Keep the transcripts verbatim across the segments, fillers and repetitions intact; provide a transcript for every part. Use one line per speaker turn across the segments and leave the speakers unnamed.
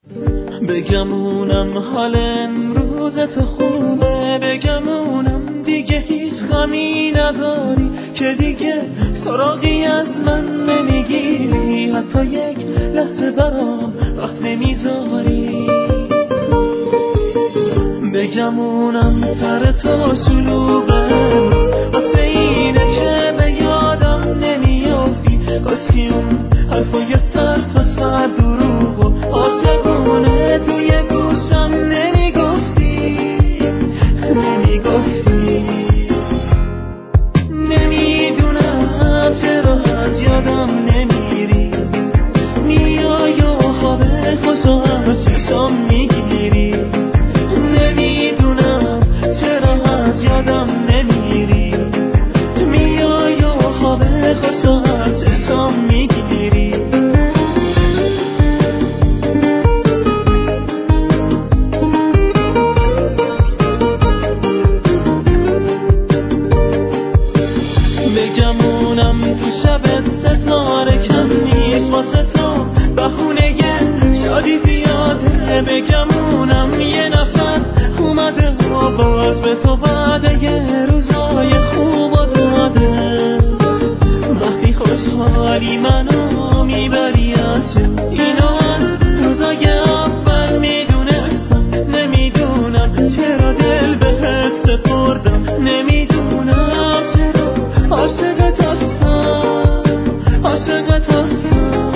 بگمونم حال امروزت خوبه، بگمونم دیگه هیچ غمی نداری، که دیگه سراغی از من نمیگیری، حتی یک لحظه برام وقت نمیذاری. بگمونم سر تو شلوغه واسه اینه که به یادم نمیافتی، کاسکی اون حرفای سر تا سر دروغ و عاشقونه توی گوشم نمیگفتی نمیگفتی. نمیدونم چرا از یادم نمیری، میای و خواب خوشو هم چشم میگیری. نمیدونم چرا از یادم نمیری، میای و خواب خوشو هم چشم میگیری. بگمونم تو شبت ستاره کم نیست واسه تو، بهونه شادی زیاده. بگمونم یه نفر اومده و باز به تو بعد یه روزای خوب و داده. وقتی خوشحالی منو میبری از جا، اینو از روزای اول میدونستم. نمیدونم چرا دل بهت سپردم، نمیدونم چرا عاشقت هستم عاشقت هستم.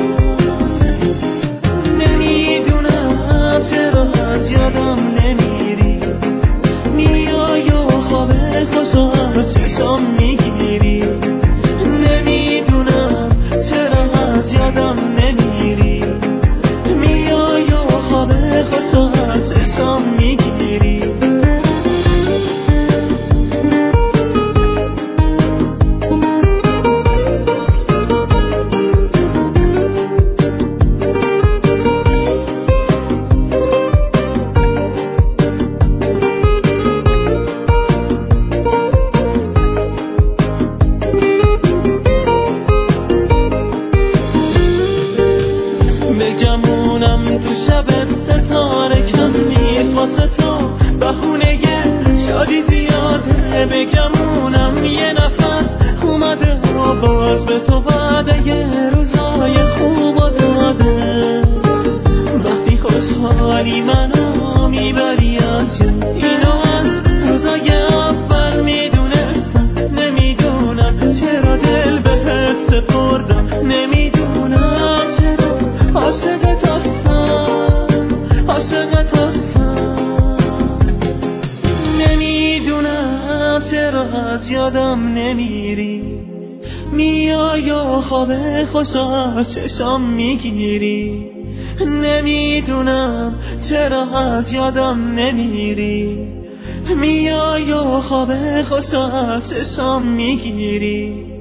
نمیدونم چرا از یادم نمیری، میای و خواب خوشو هم چشم میگیری. نمیدونم چرا از یادم نمیری، میای و خواب خوشو هم چشم میگیری. بگمونم تو شبت ستاره کم نیست واسه تو، بهونه شادی زیاده. بگمونم یه نفر اومده و باز به تو بعد یه روزای خوب و داده. وقتی خوشحالی منو میبری از جا، اینو از روزای اول میدونستم. نمیدونم چرا دل بهت سپردم، نمیدونم چرا عاشقت هستم عاشقت هستم. نمیدونم چرا از یادم نمیری، میای و خواب خوشو چشم میگیری. نمیدونم چرا از یادم نمیری، میای و خواب خوشو چشم میگیری.